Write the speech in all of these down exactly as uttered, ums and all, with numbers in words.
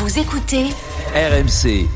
Vous écoutez R M C.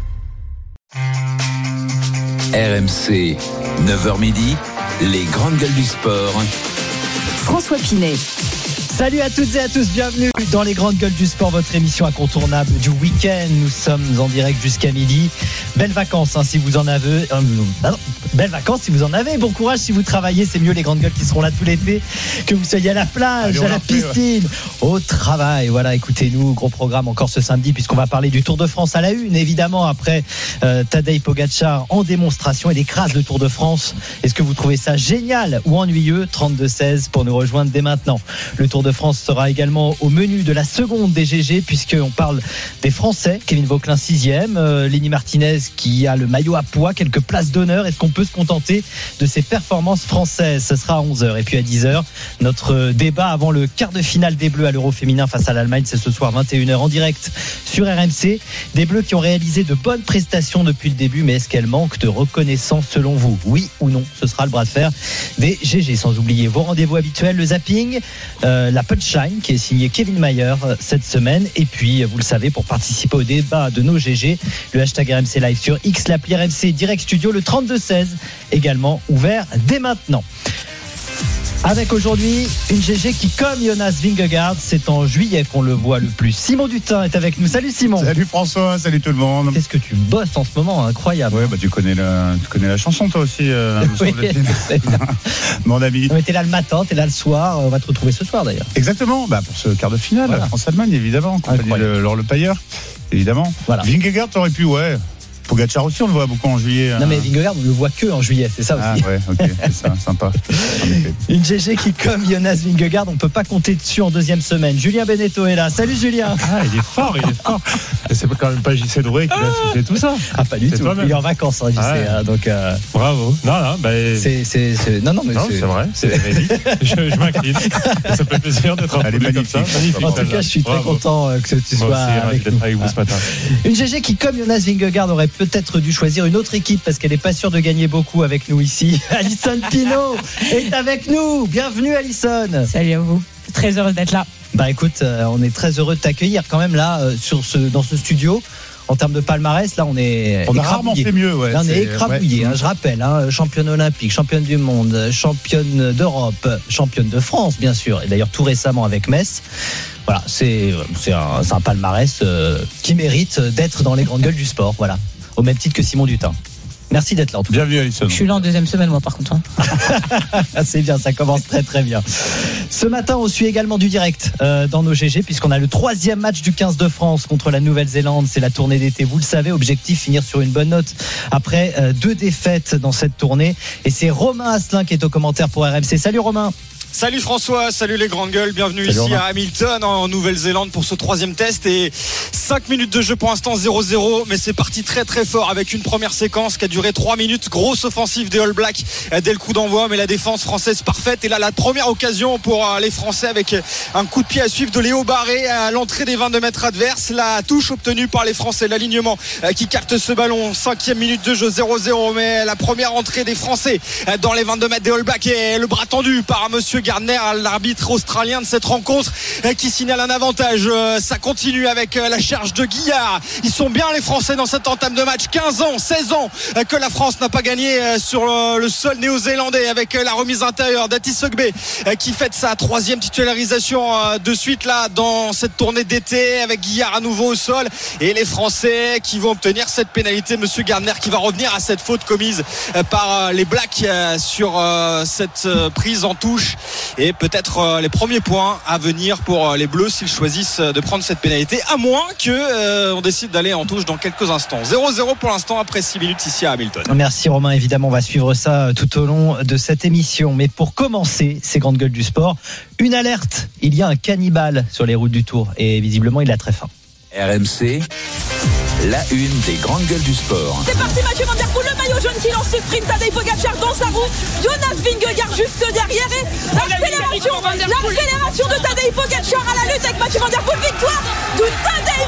R M C, neuf heures midi, les grandes gueules du sport. François Pinet. Salut à toutes et à tous, bienvenue dans les grandes gueules du sport, votre émission incontournable du week-end. Nous sommes en direct jusqu'à midi. Belles vacances hein, si vous en avez. Euh, non, belles vacances si vous en avez. Bon courage si vous travaillez. C'est mieux les grandes gueules qui seront là tout l'été. Que vous soyez à la plage, Allez, à la piscine, fait, ouais. au travail. Voilà, écoutez-nous, gros programme encore ce samedi puisqu'on va parler du Tour de France à la une. Évidemment après euh, Tadej Pogačar en démonstration. Il écrase le Tour de France. Est-ce que vous trouvez ça génial ou ennuyeux? Trente-deux seize pour nous rejoindre dès maintenant. Le Tour de France sera également au menu de la seconde des G G puisqu'on parle des Français. Kevin Vauquelin sixième, euh, Lenny Martinez qui a le maillot à pois, quelques places d'honneur. Est-ce qu'on peut se contenter de ces performances françaises? Ce sera à onze heures et puis à dix heures notre débat avant le quart de finale des Bleus à l'Euro féminin face à l'Allemagne. C'est ce soir vingt et une heures en direct sur R M C. Des Bleus qui ont réalisé de bonnes prestations depuis le début, mais est-ce qu'elles manquent de reconnaissance selon vous? Oui ou non? Ce sera le bras de fer des G G. Sans oublier vos rendez-vous habituels, le zapping, euh, la punchline qui est signé Kevin Mayer cette semaine. Et puis, vous le savez, pour participer au débat de nos G G, le hashtag R M C Live sur X, l'appli R M C Direct Studio, le trente-deux seize, également ouvert dès maintenant. Avec aujourd'hui une G G qui, comme Jonas Vingegaard, c'est en juillet qu'on le voit le plus. Simon Dutin est avec nous. Salut Simon. Salut François, salut tout le monde. Qu'est-ce que tu bosses en ce moment, incroyable. Ouais, bah tu connais la, tu connais la chanson toi aussi, euh, oui, mon ami. Non, mais t'es là le matin, t'es là le soir. On va te retrouver ce soir d'ailleurs. Exactement, bah pour ce quart de finale, voilà. France-Allemagne évidemment, compagnie de Laure Le Pailleur, évidemment. Voilà. Vingegaard t'aurais pu, ouais. Pogačar aussi, on le voit beaucoup en juillet. Non mais Vingegaard, on le voit que en juillet, c'est ça aussi. Ah ouais, ok, c'est ça, sympa. Une G G qui, comme Jonas Vingegaard, on peut pas compter dessus en deuxième semaine. Julien Beneteau est là. Salut Julien. Ah, il est fort, il est fort. C'est quand même pas J C Drouet qui a fait tout ça. Ah, pas du c'est tout. Il est en vacances, hein, J C. Ah ouais. hein, donc. Euh... Bravo. Non, non, bah, c'est, c'est, c'est, non, non, mais non, c'est... c'est vrai. C'est magnifique. je, je m'incline. Ça fait plaisir d'être un peu comme ça. Magnifique. En tout cas, je suis très Bravo. content que tu sois Moi aussi, avec, d'être nous. avec vous ce matin. Une G G qui, comme Jonas Vingegaard, aurait peut-être dû choisir une autre équipe parce qu'elle n'est pas sûre de gagner beaucoup avec nous ici. Alison Pinault est avec nous. Bienvenue Alison. Salut à vous. Très heureuse d'être là. Bah écoute, euh, on est très heureux de t'accueillir quand même là euh, sur ce, dans ce studio. En termes de palmarès, là on est on a rarement fait mieux. Ouais, là on est écrabouillé. Ouais. Hein, je rappelle, hein, championne olympique, championne du monde, championne d'Europe, championne de France bien sûr. Et d'ailleurs tout récemment avec Metz. Voilà, c'est c'est un, c'est un palmarès euh, qui mérite d'être dans les grandes gueules du sport. Voilà. Au même titre que Simon Dutin. Merci d'être là en tout cas. Bienvenue Alison. Je suis là en deuxième semaine moi par contre. Hein. C'est bien, ça commence très très bien. Ce matin on suit également du direct euh, dans nos G G puisqu'on a le troisième match du quinze de France contre la Nouvelle-Zélande. C'est la tournée d'été, vous le savez, objectif finir sur une bonne note après euh, deux défaites dans cette tournée. Et c'est Romain Asselin qui est au commentaire pour R M C. Salut Romain. Salut François, salut les grandes gueules, bienvenue salut ici Romain. À Hamilton en Nouvelle-Zélande pour ce troisième test et cinq minutes de jeu pour l'instant zéro zéro, mais c'est parti très très fort avec une première séquence qui a duré trois minutes, grosse offensive des All Blacks dès le coup d'envoi, mais la défense française parfaite et là la première occasion pour les Français avec un coup de pied à suivre de Léo Barré à l'entrée des vingt-deux mètres adverses, la touche obtenue par les Français, l'alignement qui capte ce ballon, cinquième minute de jeu zéro zéro, mais la première entrée des Français dans les vingt-deux mètres des All Blacks et le bras tendu par monsieur Gardner, l'arbitre australien de cette rencontre qui signale un avantage. Ça continue avec la charge de Guillard. Ils sont bien les Français dans cette entame de match. quinze ans, seize ans que la France n'a pas gagné sur le sol néo-zélandais avec la remise intérieure d'Atis Ogbe qui fête sa troisième titularisation de suite là dans cette tournée d'été avec Guillard à nouveau au sol et les Français qui vont obtenir cette pénalité. Monsieur Gardner qui va revenir à cette faute commise par les Blacks sur cette prise en touche. Et peut-être les premiers points à venir pour les Bleus s'ils choisissent de prendre cette pénalité, à moins que euh, on décide d'aller en touche dans quelques instants. zéro zéro pour l'instant après six minutes ici à Hamilton. Merci Romain, évidemment on va suivre ça tout au long de cette émission. Mais pour commencer ces grandes gueules du sport, une alerte, il y a un cannibale sur les routes du Tour et visiblement il a très faim. R M C, la une des grandes gueules du sport. C'est parti, Mathieu Van Der Poel, le maillot jaune qui lance ce sprint, Tadej Pogačar dans sa roue, Jonas Vingegaard juste derrière et l'accélération, l'accélération de Tadej Pogačar à la lutte avec Mathieu Van Der Poel, victoire de Tadej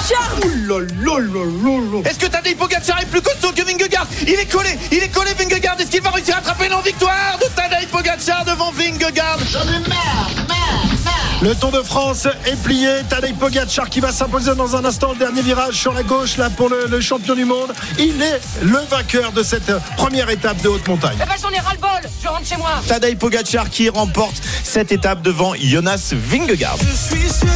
Pogačar. Est-ce que Tadej Pogačar est plus costaud que Vingegaard? Il est collé, il est collé Vingegaard, est-ce qu'il va réussir à attraper? Non, victoire de Tadej Pogačar devant Vingegaard. J'en ai marre, marre, marre. Le Tour de France est plié. Tadej Pogačar qui va s'imposer dans un instant. Le dernier virage sur la gauche là pour le, le champion du monde. Il est le vainqueur de cette première étape de haute montagne. Eh ben j'en ai ras-le-bol, je rentre chez moi. Tadej Pogačar qui remporte cette étape devant Jonas Vingegaard. Je suis seul.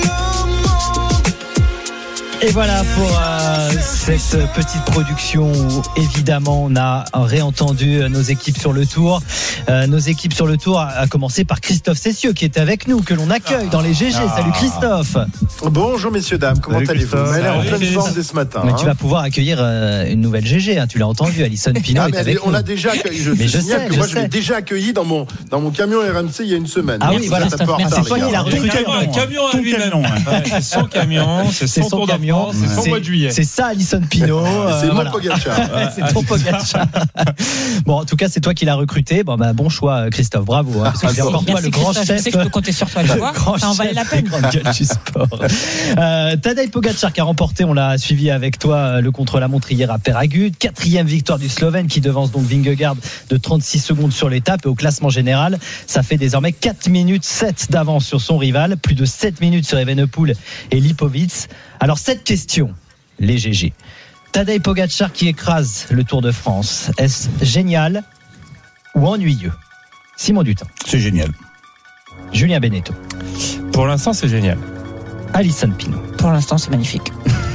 Et voilà pour euh, cette petite production où évidemment on a réentendu nos équipes sur le tour. Euh, nos équipes sur le tour, à commencer par Christophe Cessieux qui est avec nous, que l'on accueille dans les G G. Salut Christophe. Bonjour messieurs, dames, comment Salut allez-vous? Elle est en pleine forme dès ce matin. Mais hein. tu vas pouvoir accueillir euh, une nouvelle G G, hein, tu l'as entendu, Alison Pinault ah, est avec on nous. l'a déjà accueilli. Je, mais je je signale sais, que je moi sais. je l'ai déjà accueilli dans mon, dans mon camion R M C il y a une semaine. Ah oui, voilà, ça peut mais c'est toi qui l'as recruté. Un camion à lui-même. C'est son camion, c'est son tour de France, c'est son mois de juillet. C'est ça, Alison Pinault. Euh, c'est mon voilà. Pogačar. C'est ton Pogačar. Bon, en tout cas, c'est toi qui l'as recruté. Bon, bah, bon choix, Christophe. Bravo. Hein, parce que c'est encore toi le grand chef. Je sais que je peux compter sur toi. Tu vois, ça en valait la peine. Grande gueule du sport. Euh, Tadej Pogačar qui a remporté, on l'a suivi avec toi, le contre-la-montre hier à Péragude. Quatrième victoire du Slovène qui devance donc Vingegaard de trente-six secondes sur l'étape. Et au classement général, ça fait désormais quatre minutes sept d'avance sur son rival. Plus de sept minutes sur Evenepoel et Lipovic. Alors, cette question, les G G. Tadej Pogačar qui écrase le Tour de France. Est-ce génial ou ennuyeux? Simon Dutin. C'est génial. Julien Beneteau. Pour l'instant, c'est génial. Alison Pinault. Pour l'instant, c'est magnifique.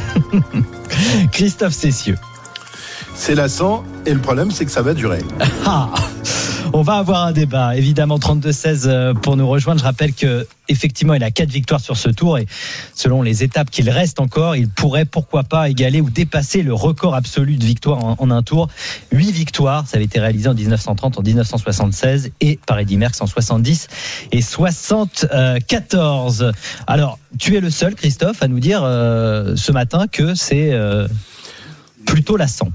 Christophe Cessieux. C'est lassant et le problème c'est que ça va durer. Ah, on va avoir un débat, évidemment. Trente-deux seize pour nous rejoindre. Je rappelle que effectivement il a quatre victoires sur ce tour et selon les étapes qu'il reste encore, il pourrait pourquoi pas égaler ou dépasser le record absolu de victoires en, en un tour. Huit victoires, ça avait été réalisé en dix-neuf cent trente, en dix-neuf cent soixante-seize et par Eddy Merckx en soixante-dix et soixante-quatorze. Alors tu es le seul, Christophe, à nous dire euh, ce matin que c'est euh, plutôt lassant.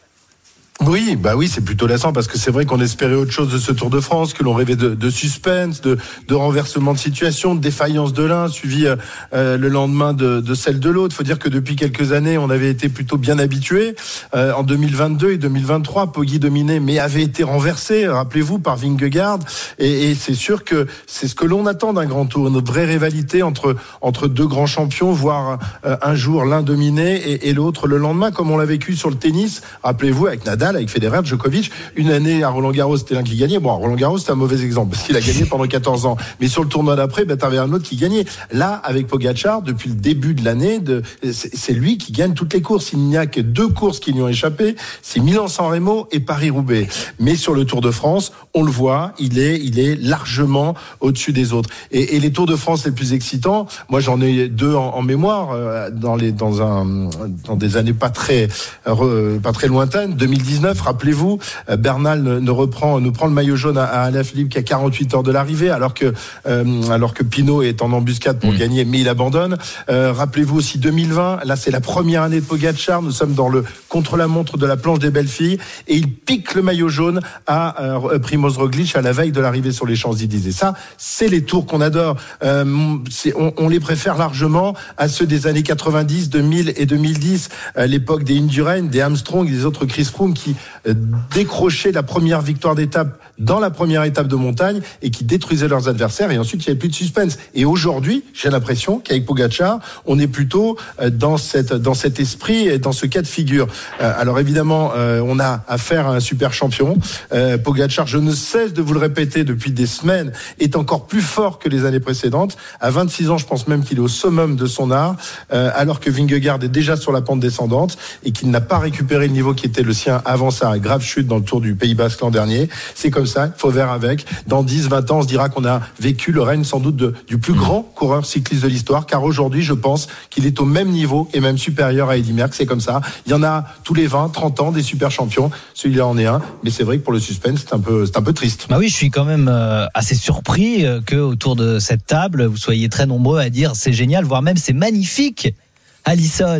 Oui, bah oui, c'est plutôt lassant parce que c'est vrai qu'on espérait autre chose de ce Tour de France, que l'on rêvait de, de suspense, de, de renversement de situation, de défaillance de l'un, suivi euh, le lendemain de, de celle de l'autre. Il faut dire que depuis quelques années, on avait été plutôt bien habitués. Euh, en deux mille vingt-deux et deux mille vingt-trois, Poggi dominait, mais avait été renversé, rappelez-vous, par Vingegaard. Et, et c'est sûr que c'est ce que l'on attend d'un grand Tour, une vraie rivalité entre entre deux grands champions, voire euh, un jour l'un dominé et, et l'autre le lendemain, comme on l'a vécu sur le tennis. Rappelez-vous avec Nadal, avec Federer, Djokovic. Une année à Roland-Garros, c'était l'un qui gagnait. Bon, Roland-Garros, c'était un mauvais exemple parce qu'il a gagné pendant quatorze ans. Mais sur le tournoi d'après, ben, t'avais un autre qui gagnait. Là, avec Pogačar, depuis le début de l'année, de, c'est, c'est lui qui gagne toutes les courses. Il n'y a que deux courses qui lui ont échappé. C'est Milan-San Remo et Paris-Roubaix. Mais sur le Tour de France, on le voit, il est, il est largement au-dessus des autres. Et, et les Tours de France les plus excitants, moi, j'en ai deux en, en mémoire, euh, dans les, dans un, dans des années pas très, euh, pas très lointaines. deux mille dix-neuf, rappelez-vous, Bernal ne, ne reprend, nous prend le maillot jaune à, à Alaphilippe qui a quarante-huit heures de l'arrivée, alors que, euh, alors que Pinot est en embuscade pour mmh. gagner, mais il abandonne. Euh, rappelez-vous aussi deux mille vingt, là c'est la première année de Pogačar, nous sommes dans le contre-la-montre de la planche des belles filles, et il pique le maillot jaune à euh, Primož Roglič à la veille de l'arrivée sur les Champs-Élysées. Ça, c'est les tours qu'on adore. Euh, c'est, on, on les préfère largement à ceux des années quatre-vingt-dix, deux mille et deux mille dix, euh, l'époque des Indurain, des Armstrong et des autres Chris Froome qui décrocher la première victoire d'étape dans la première étape de montagne et qui détruisaient leurs adversaires, et ensuite il n'y avait plus de suspense. Et aujourd'hui, j'ai l'impression qu'avec Pogačar, on est plutôt dans cette dans cet esprit et dans ce cas de figure. Alors évidemment, on a affaire à un super champion. Pogačar, je ne cesse de vous le répéter depuis des semaines, est encore plus fort que les années précédentes. À vingt-six ans, je pense même qu'il est au summum de son art, alors que Vingegaard est déjà sur la pente descendante et qu'il n'a pas récupéré le niveau qui était le sien avant sa grave chute dans le Tour du Pays Basque l'an dernier. C'est comme ça, il faut faire avec. Dans dix, vingt ans, on se dira qu'on a vécu le règne sans doute de, du plus grand coureur cycliste de l'histoire, car aujourd'hui, je pense qu'il est au même niveau et même supérieur à Eddy Merckx. C'est comme ça. Il y en a tous les vingt, trente ans des super champions. Celui-là en est un. Mais c'est vrai que pour le suspense, c'est un peu, c'est un peu triste. Bah oui, je suis quand même euh, assez surpris euh, que autour de cette table, vous soyez très nombreux à dire c'est génial, voire même c'est magnifique. Alison.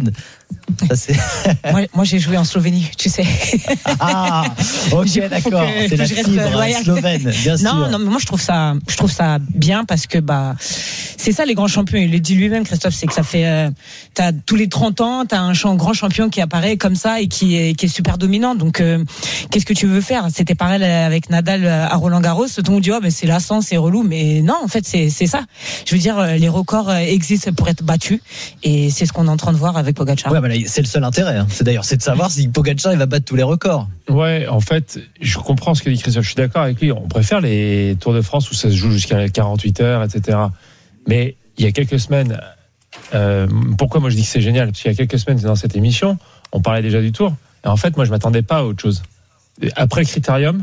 Ça, c'est... moi, moi, j'ai joué en Slovénie, tu sais. Ah, ok, d'accord. C'est la fibre slovène, bien sûr. Non, non, mais moi, je trouve ça, je trouve ça bien parce que, bah, c'est ça, les grands champions. Il le dit lui-même, Christophe, c'est que ça fait, euh, t'as tous les trente ans, t'as un grand champion qui apparaît comme ça et qui est, qui est super dominant. Donc, euh, qu'est-ce que tu veux faire? C'était pareil avec Nadal à Roland-Garros. Tout le monde dit, oh, mais c'est lassant, c'est relou. Mais non, en fait, c'est, c'est ça. Je veux dire, les records existent pour être battus et c'est ce qu'on est en train de voir avec Pogačar. Ouais, bah là, c'est le seul intérêt. Hein. C'est d'ailleurs, c'est de savoir si Pogačar il va battre tous les records. Ouais, en fait, je comprends ce que dit Christophe. Je suis d'accord avec lui. On préfère les Tours de France où ça se joue jusqu'à quarante-huit heures, et cetera. Mais il y a quelques semaines, euh, pourquoi moi je dis que c'est génial? Parce qu'il y a quelques semaines dans cette émission, on parlait déjà du Tour. Et en fait, moi, je m'attendais pas à autre chose. Après le Critérium,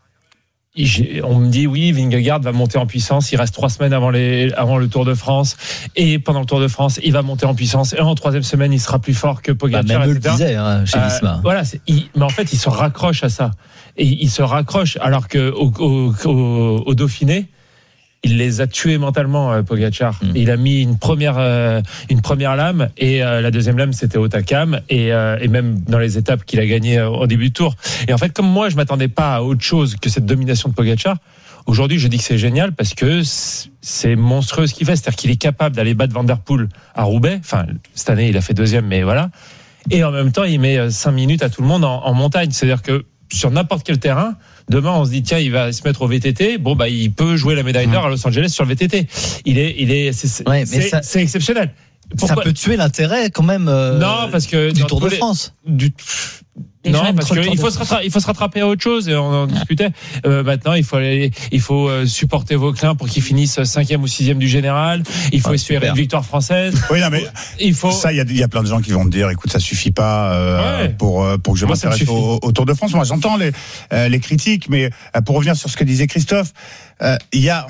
on me dit oui, Vingegaard va monter en puissance. Il reste trois semaines avant, les, avant le Tour de France, et pendant le Tour de France, il va monter en puissance. Et en troisième semaine, il sera plus fort que Pogačar. Bah, même eux le disait hein, chez Visma. Euh, voilà, c'est, il, mais en fait, il se raccroche à ça. Et il se raccroche alors que au, au, au, au Dauphiné, il les a tués mentalement, euh, Pogačar. Mmh. Il a mis une première, euh, une première lame, et euh, la deuxième lame, c'était Hautacam, et, euh, et même dans les étapes qu'il a gagnées euh, au début du Tour. Et en fait, comme moi, je m'attendais pas à autre chose que cette domination de Pogačar, aujourd'hui, je dis que c'est génial parce que c'est monstrueux ce qu'il fait. C'est-à-dire qu'il est capable d'aller battre Van Der Poel à Roubaix. Enfin, cette année, il a fait deuxième, mais voilà. Et en même temps, il met cinq minutes à tout le monde en, en montagne. C'est-à-dire que sur n'importe quel terrain, demain on se dit tiens, il va se mettre au V T T, bon bah il peut jouer la médaille d'or à Los Angeles sur le V T T. Il est il est c'est, ouais, c'est, ça, c'est exceptionnel. Pourquoi? Ça peut tuer l'intérêt quand même euh, non, parce que du Tour de les, France. Du, non, parce qu'il faut se rattraper, il faut se rattraper à autre chose, et on en discutait. Euh, maintenant, il faut aller, il faut euh, supporter Vauclin pour qu'il finisse cinquième ou sixième du général. Il faut ah, espérer super. Une victoire française. Oui, non, mais il faut. Ça, il y a, il y a plein de gens qui vont te dire, écoute, ça suffit pas euh, ouais. pour pour que je Moi, m'intéresse au, au Tour de France. Moi, j'entends les euh, les critiques, mais euh, pour revenir sur ce que disait Christophe, euh, il y a.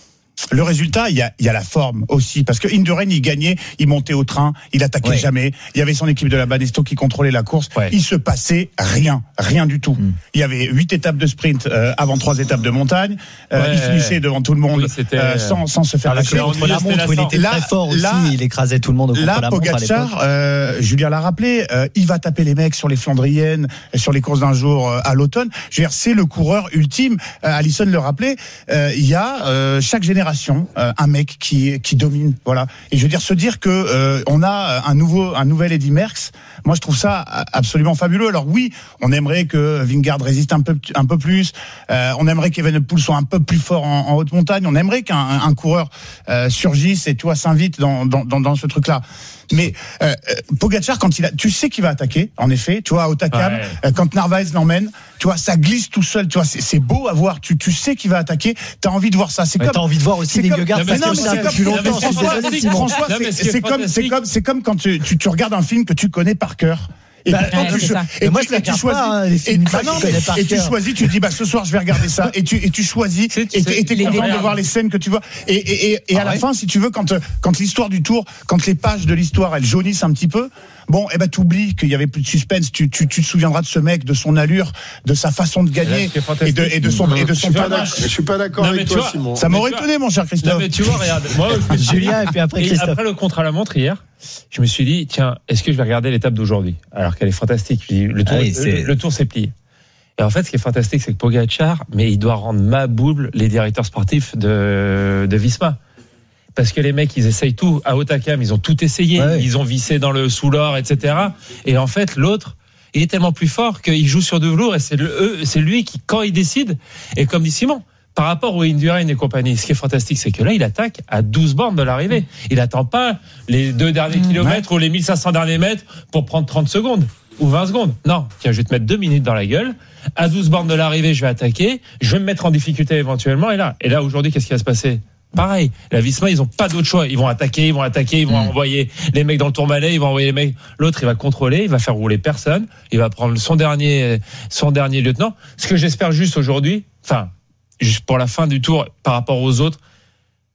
Le résultat, il y a, il y a la forme aussi, parce que Indurain, il gagnait, il montait au train, il attaquait ouais. jamais. Il y avait son équipe de la Banesto qui contrôlait la course. Ouais. Il se passait rien, rien du tout. Mm. Il y avait huit étapes de sprint euh, avant trois étapes de montagne. Euh, ouais. Il finissait devant tout le monde oui, euh, sans, sans se faire lâcher. Contre la montre, où il était là, très fort aussi, là, il écrasait tout le monde au contre là, la montre. Là, Pogačar, euh, Julien l'a rappelé, euh, il va taper les mecs sur les Flandriennes, sur les courses d'un jour euh, à l'automne. Je veux dire, c'est le coureur ultime. Euh, Alison le rappelait. Euh, il y a euh, chaque génération euh, un mec qui qui domine, voilà. Et je veux dire, se dire que euh, on a un nouveau un nouvel Eddy Merckx, moi je trouve ça absolument fabuleux. Alors oui, on aimerait que Vingegaard résiste un peu un peu plus, euh, on aimerait qu'Evenepoel soit un peu plus fort en, en haute montagne, on aimerait qu'un un coureur euh, surgisse et tu vois s'invite dans dans dans, dans ce truc-là. Mais euh, Pogačar, quand il a, tu sais qu'il va attaquer, en effet, tu vois, à Hautacam, ouais. euh, quand Narvaez l'emmène, tu vois, ça glisse tout seul, tu vois, c'est, c'est beau à voir, tu, tu sais qu'il va attaquer, t'as envie de voir ça. C'est ouais, comme, t'as envie de voir aussi Vingegaard, ça comme, ça depuis longtemps. François, c'est, c'est comme, c'est comme, c'est comme quand tu, tu, tu regardes un film que tu connais par cœur. Et, bah, ouais, tu, et moi, tu, tu choisis, pas, hein, et, bah non, mais, et tu choisis, tu dis, bah, ce soir, je vais regarder ça, et tu, et tu choisis, et t'es content de voir les scènes que tu vois. Et, et, et, et à ah, la ouais. fin, si tu veux, quand, quand l'histoire du Tour, quand les pages de l'histoire, elles jaunissent un petit peu, bon, eh ben, t'oublies qu'il y avait plus de suspense, tu, tu, tu te souviendras de ce mec, de son allure, de sa façon de gagner, et de, et de son, et de son panache. Je suis pas d'accord non, avec toi, vois, Simon. Ça m'aurait étonné, mon cher Christophe. Non, mais tu vois, regarde, moi, Julien, et puis après Christophe. Après le contre à la montre hier, je me suis dit, tiens, est-ce que je vais regarder l'étape d'aujourd'hui? Alors qu'elle est fantastique. Le tour, ah oui, le, le tour s'est plié. Et en fait, ce qui est fantastique, c'est que Pogačar, mais il doit rendre ma boule les directeurs sportifs de, de Visma. Parce que les mecs, ils essayent tout. À Hautacam, ils ont tout essayé. Ouais. Ils ont vissé dans le sous-l'or, et cetera. Et en fait, l'autre, il est tellement plus fort qu'il joue sur deux velours. Et c'est, le, c'est lui qui, quand il décide, et comme dit Simon, par rapport au Indurain et compagnie, ce qui est fantastique, c'est que là, il attaque à douze bornes de l'arrivée. Il n'attend pas les deux derniers mmh, kilomètres ouais. ou les mille cinq cents derniers mètres pour prendre trente secondes ou vingt secondes. Non, tiens, je vais te mettre deux minutes dans la gueule. À douze bornes de l'arrivée, je vais attaquer. Je vais me mettre en difficulté éventuellement. Et là, et là aujourd'hui, qu'est-ce qui va se passer? Pareil, la Visma, ils ont pas d'autre choix. Ils vont attaquer, ils vont attaquer, ils vont mmh. envoyer les mecs dans le Tourmalet, ils vont envoyer les mecs. L'autre, il va contrôler, il va faire rouler personne. Il va prendre son dernier, son dernier lieutenant. Ce que j'espère juste aujourd'hui, enfin, juste pour la fin du tour par rapport aux autres,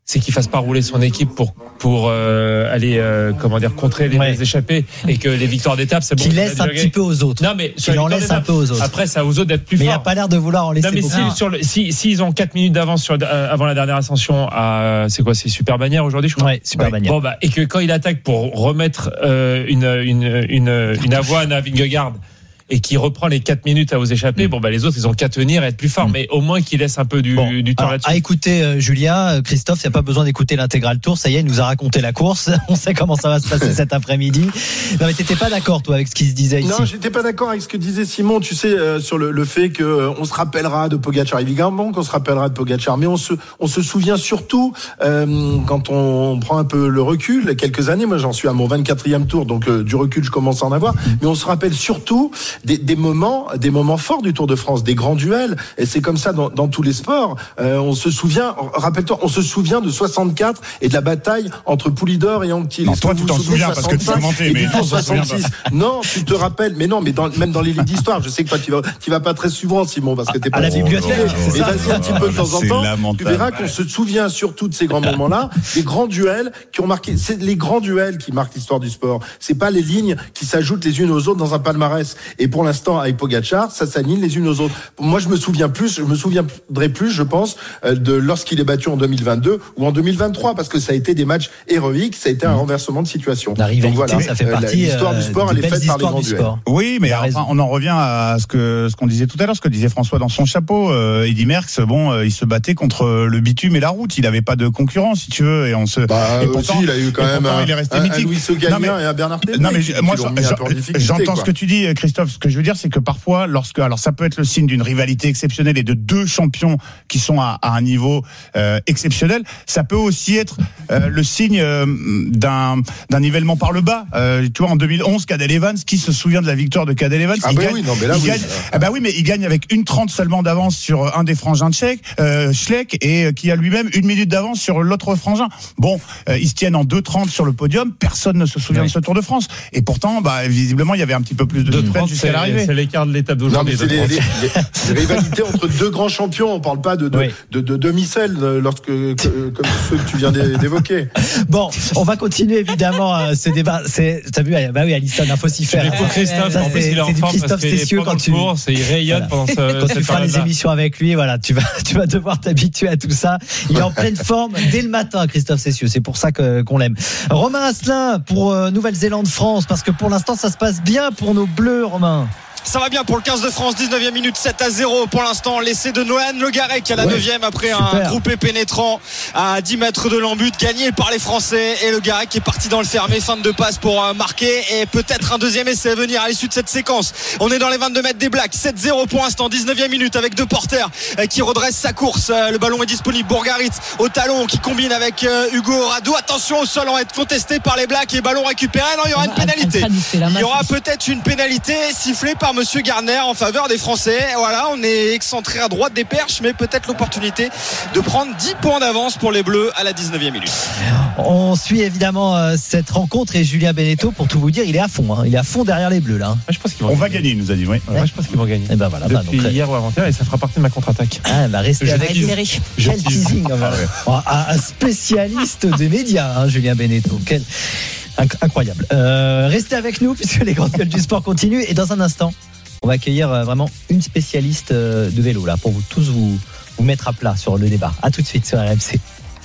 c'est qu'il fasse pas rouler son équipe pour pour euh, aller euh, comment dire contrer les, ouais. les échappées et que les victoires d'étape c'est bon. Qu'il laisse un petit peu aux autres. Non mais qu'il en laisse un peu aux autres. Après ça aux autres d'être plus mais fort. Mais il a pas l'air de vouloir en laisser. Non mais beaucoup. si sur le, si s'ils ont quatre minutes d'avance sur euh, avant la dernière ascension à c'est quoi c'est Super Bannière aujourd'hui je crois. Ouais, Super Bannière. Bon bah et que quand il attaque pour remettre euh, une une une une avoine à Vingegaard et qui reprend les quatre minutes à vous échapper, mmh. bon bah les autres ils ont qu'à tenir et être plus forts, mmh. mais au moins qu'il laisse un peu du, bon, du temps alors, là-dessus. À écouter euh, Julia, Christophe, il n'y a pas besoin d'écouter l'intégral tour, ça y est, il nous a raconté la course, on sait comment ça va se passer cet après-midi. Non mais t'étais pas d'accord toi avec ce qui se disait ici? Non, j'étais pas d'accord avec ce que disait Simon, tu sais, euh, sur le, le fait que euh, on se rappellera de Pogacar, évidemment qu'on se rappellera de Pogacar, mais on se, on se souvient surtout, euh, quand on prend un peu le recul, quelques années, moi j'en suis à mon vingt-quatrième tour, donc euh, du recul je commence à en avoir, mais on se rappelle surtout des, des moments des moments forts du Tour de France, des grands duels, et c'est comme ça dans, dans tous les sports. Euh, on se souvient, rappelle-toi, on se souvient de soixante-quatre et de la bataille entre Poulidor et Anquetil. Non, toi tu t'en souviens parce que tu commentais, mais non, soixante-six. Non, tu te rappelles, mais non, mais dans, même dans les livres d'histoire, je sais que toi tu vas, tu vas pas très souvent, Simon, parce que t'es pas à la bibliothèque. Et vas-y un petit peu de temps en temps. Tu verras qu'on se souvient surtout de ces grands moments-là, des grands duels qui ont marqué. C'est les grands duels qui marquent l'histoire du sport. C'est pas les lignes qui s'ajoutent les unes aux autres dans un palmarès. Et pour l'instant, avec Pogacar, ça s'aligne les unes aux autres. Moi, je me souviens plus, je me souviendrai plus, je pense, de lorsqu'il est battu en deux mille vingt-deux ou en deux mille vingt-trois, parce que ça a été des matchs héroïques, ça a été un renversement de situation. La rivalité, donc voilà, ça fait partie. L'histoire du sport, elle est faite par les grands duels. Oui, mais enfin, on en revient à ce que ce qu'on disait tout à l'heure, ce que disait François dans son chapeau. Euh, Eddy Merckx, bon, euh, il se battait contre le bitume et la route. Il n'avait pas de concurrence, si tu veux, et on se. Bah, et pourtant, aussi, il a eu quand même un, il est resté un, mythique. un Louis Seguin et un Bernard Thévenet. Non mais je, moi, j'entends ce que tu dis, Christophe. Ce que je veux dire, c'est que parfois, lorsque, alors ça peut être le signe d'une rivalité exceptionnelle et de deux champions qui sont à, à un niveau euh, exceptionnel. Ça peut aussi être euh, le signe euh, d'un, d'un nivellement par le bas. Euh, tu vois, en deux mille onze, Cadel Evans, qui se souvient de la victoire de Cadel Evans? Ah il bah gagne, oui, non mais là il oui. Gagne, ah bah oui, mais il gagne avec une trente seulement d'avance sur un des frangins de Schleck, euh, Schleck et qui a lui-même une minute d'avance sur l'autre frangin. Bon, euh, ils se tiennent en deux trente sur le podium. Personne ne se souvient oui. de ce Tour de France. Et pourtant, bah visiblement, il y avait un petit peu plus de suspense jusqu'à l'arrivée. C'est l'écart de l'étape d'aujourd'hui. Non, mais c'est les, les, les, les rivalités entre deux grands champions. On parle pas de de, oui. de, de, de demi-sel lorsque que, comme ceux que tu viens d'évoquer. Bon, on va continuer évidemment euh, ce débat. C'est, t'as vu, bah oui, Alison, il faut s'y faire. C'est pour Christophe. Ça, en plus, c'est, il est en forme Christophe Cessieux quand tu course, il rayonne voilà. pendant ce, quand cette tu feras les émissions avec lui. Voilà, tu vas, tu vas devoir t'habituer à tout ça. Il est en pleine forme dès le matin, Christophe Cessieux. C'est pour ça que qu'on l'aime. Romain Asselin pour euh, Nouvelle-Zélande-France, parce que pour l'instant, ça se passe bien pour nos Bleus, Romain. Ça va bien pour le quinze de France, dix-neuvième minute, sept à zéro pour l'instant. L'essai de Nohan Le Garec à la ouais, neuvième après super. Un groupé pénétrant à dix mètres de l'embut, gagné par les Français. Et Le Garec est parti dans le fermé, fin de passe pour marquer. Et peut-être un deuxième essai à venir à l'issue de cette séquence. On est dans les vingt-deux mètres des Blacks, sept zéro pour l'instant, dix-neuvième minute avec deux porteurs qui redressent sa course. Le ballon est disponible. Bourgarit au talon qui combine avec Hugo Rado. Attention au sol, on va être contesté par les Blacks et ballon récupéré. Non, il y aura une pénalité. Il y aura peut-être une pénalité sifflée par Monsieur Garner en faveur des Français. Voilà, on est excentré à droite des perches, mais peut-être l'opportunité de prendre dix points d'avance pour les Bleus à la dix-neuvième minute. On suit évidemment euh, cette rencontre et Julien Beneteau, pour tout vous dire, il est à fond. Hein. Il est à fond derrière les Bleus là. Ouais, je pense qu'ils vont on gagner. va gagner, il nous a dit. Oui. Ouais, ouais, je pense qu'ils vont gagner. Et ben voilà. Depuis bah, donc, hier ou avant-hier, et ça fera partie de ma contre-attaque. Ah, bah restez avec Thierry. Quel teasing, ah, ouais. Un spécialiste des médias, hein, Julien Beneteau. Quel incroyable. Euh, restez avec nous puisque les grandes gueules du sport continuent et dans un instant. On va accueillir vraiment une spécialiste de vélo là pour vous tous vous, vous mettre à plat sur le débat. À tout de suite sur R M C.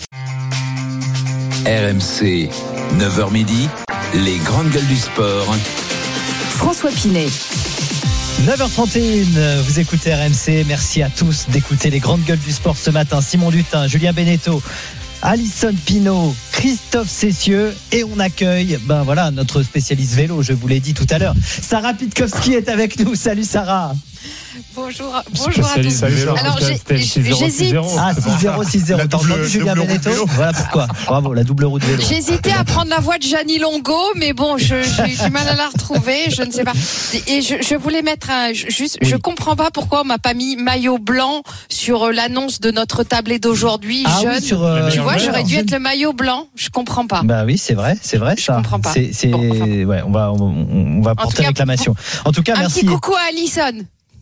R M C, neuf heures midi, les grandes gueules du sport. François Pinet. neuf heures trente et une, vous écoutez R M C. Merci à tous d'écouter les grandes gueules du sport ce matin. Simon Dutin, Julien Beneteau, Alison Pinault, Christophe Cessieux et on accueille ben voilà, notre spécialiste vélo, je vous l'ai dit tout à l'heure. Sarah Pitkowski est avec nous. Salut Sarah. Bonjour, bonjour à tous. Alors j'hésite. Ah, six zéro six zéro. T'as entendu Julien Beneteau ? Voilà pourquoi. Bravo, la double roue de vélo. J'hésitais à prendre la voix de Gianni Longo, mais bon, je, j'ai eu du mal à la retrouver. Je ne sais pas. Et je, je voulais mettre un. Juste, oui. Je comprends pas pourquoi on m'a pas mis maillot blanc sur l'annonce de notre tablé d'aujourd'hui. Ah, jeune. Oui, sur, euh, tu vois, j'aurais dû être le maillot blanc. Je comprends pas. Bah oui, c'est vrai, c'est vrai. Je ça. comprends pas. C'est, c'est... Bon, enfin. Ouais, on va, on, on va porter cas, réclamation. En tout cas, un merci. Un petit coucou à Alison.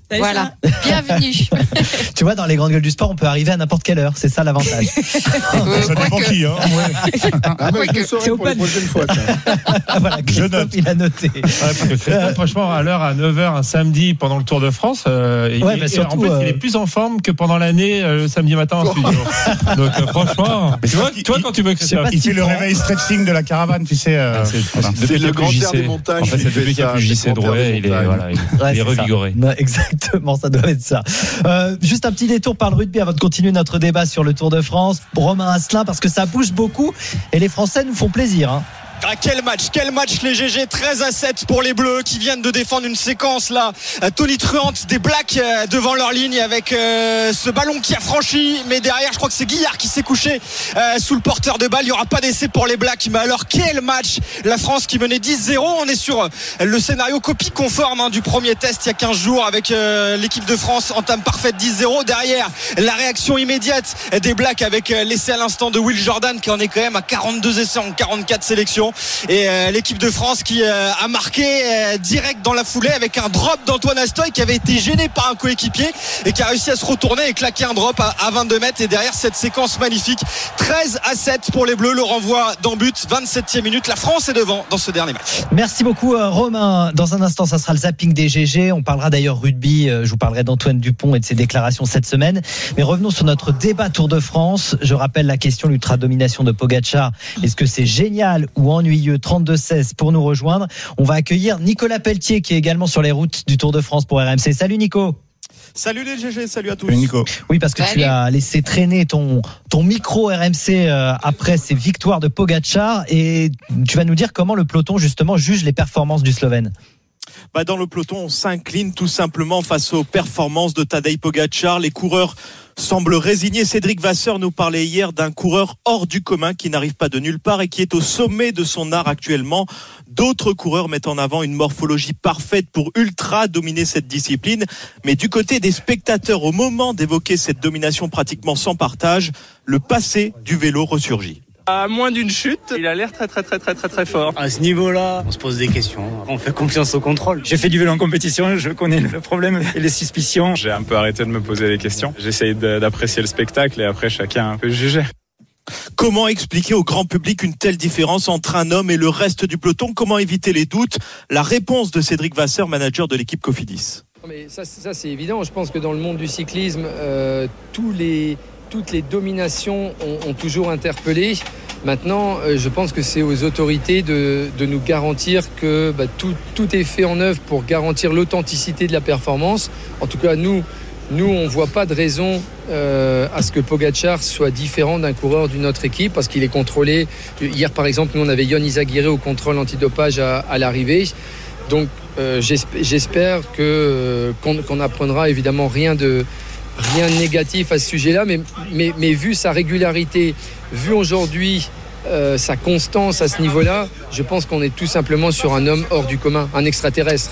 Voilà, bienvenue. Tu vois, dans les grandes gueules du sport, on peut arriver à n'importe quelle heure. C'est ça l'avantage. euh, ça dépend qui, hein. Ouais. Ah, mais je le saurai pour la prochaine fois. Voilà, je note. Il a noté. Ouais, parce que euh, franchement, à l'heure, à neuf heures, un samedi pendant le Tour de France, euh, ouais, il, bah, surtout, en plus, euh... il est plus en forme que pendant l'année, euh, le samedi matin en studio. Donc, euh, franchement, tu vois, toi, quand tu veux que ça. Il fait le réveil stretching de la caravane, tu sais. Euh, ah, c'est voilà. c'est le grand air des montagnes. En fait, c'est depuis qu'il y a plus J C Drouet, il est, voilà, il ouais, est revigoré. Non, exactement, ça doit être ça. Euh, juste un petit détour par le rugby avant de continuer notre débat sur le Tour de France. Romain Asselin, parce que ça bouge beaucoup et les Français nous font plaisir. Hein. Ah, quel match, quel match les G G, treize à sept pour les Bleus qui viennent de défendre une séquence là, Tony Truante des Blacks devant leur ligne avec euh, ce ballon qui a franchi, mais derrière je crois que c'est Guillard qui s'est couché euh, sous le porteur de balle. Il n'y aura pas d'essai pour les Blacks, mais alors quel match, la France qui menait dix zéro. On est sur le scénario copie conforme hein, du premier test il y a quinze jours avec euh, l'équipe de France, entame parfaite dix zéro. Derrière la réaction immédiate des Blacks avec euh, l'essai à l'instant de Will Jordan qui en est quand même à quarante-deux essais en quarante-quatre sélections. Et euh, l'équipe de France qui euh, a marqué euh, direct dans la foulée avec un drop d'Antoine Astoy qui avait été gêné par un coéquipier et qui a réussi à se retourner et claquer un drop à, à vingt-deux mètres. Et derrière cette séquence magnifique, treize à sept pour les Bleus, le renvoi d'en but, vingt-septième minute, la France est devant dans ce dernier match. Merci beaucoup euh, Romain. Dans un instant ça sera le zapping des G G. On parlera d'ailleurs rugby, euh, je vous parlerai d'Antoine Dupont et de ses déclarations cette semaine. Mais revenons sur notre débat Tour de France. Je rappelle la question, l'ultra-domination de Pogačar. Est-ce que c'est génial ou ennuyeux? Trente-deux seize pour nous rejoindre. On va accueillir Nicolas Pelletier qui est également sur les routes du Tour de France pour R M C. Salut Nico. Salut les G G, salut à tous. Salut Nico. Oui, parce que salut. Tu as laissé traîner ton, ton micro R M C euh, après ces victoires de Pogačar et tu vas nous dire comment le peloton justement juge les performances du Slovène. Bah dans le peloton, on s'incline tout simplement face aux performances de Tadej Pogačar. Les coureurs semblent résignés. Cédric Vasseur nous parlait hier d'un coureur hors du commun qui n'arrive pas de nulle part et qui est au sommet de son art actuellement. D'autres coureurs mettent en avant une morphologie parfaite pour ultra dominer cette discipline. Mais du côté des spectateurs, au moment d'évoquer cette domination pratiquement sans partage, le passé du vélo ressurgit. À moins d'une chute, il a l'air très très très très très très fort. À ce niveau-là, on se pose des questions. On fait confiance au contrôle. J'ai fait du vélo en compétition, je connais le problème et les suspicions. J'ai un peu arrêté de me poser des questions. J'essaye d'apprécier le spectacle et après chacun peut juger. Comment expliquer au grand public une telle différence entre un homme et le reste du peloton? Comment éviter les doutes? La réponse de Cédric Vasseur, manager de l'équipe Cofidis. Mais ça, ça c'est évident. Je pense que dans le monde du cyclisme, euh, tous les, toutes les dominations ont, ont toujours interpellé. Maintenant, euh, je pense que c'est aux autorités de, de nous garantir que bah, tout, tout est fait en œuvre pour garantir l'authenticité de la performance. En tout cas, nous, nous on ne voit pas de raison euh, à ce que Pogačar soit différent d'un coureur d'une autre équipe parce qu'il est contrôlé. Hier, par exemple, nous, on avait Yon Izagirre au contrôle antidopage à, à l'arrivée. Donc, euh, j'espère, j'espère que, euh, qu'on, qu'on apprendra évidemment rien de... rien de négatif à ce sujet-là, mais, mais, mais vu sa régularité, vu aujourd'hui euh, sa constance à ce niveau-là, je pense qu'on est tout simplement sur un homme hors du commun, un extraterrestre.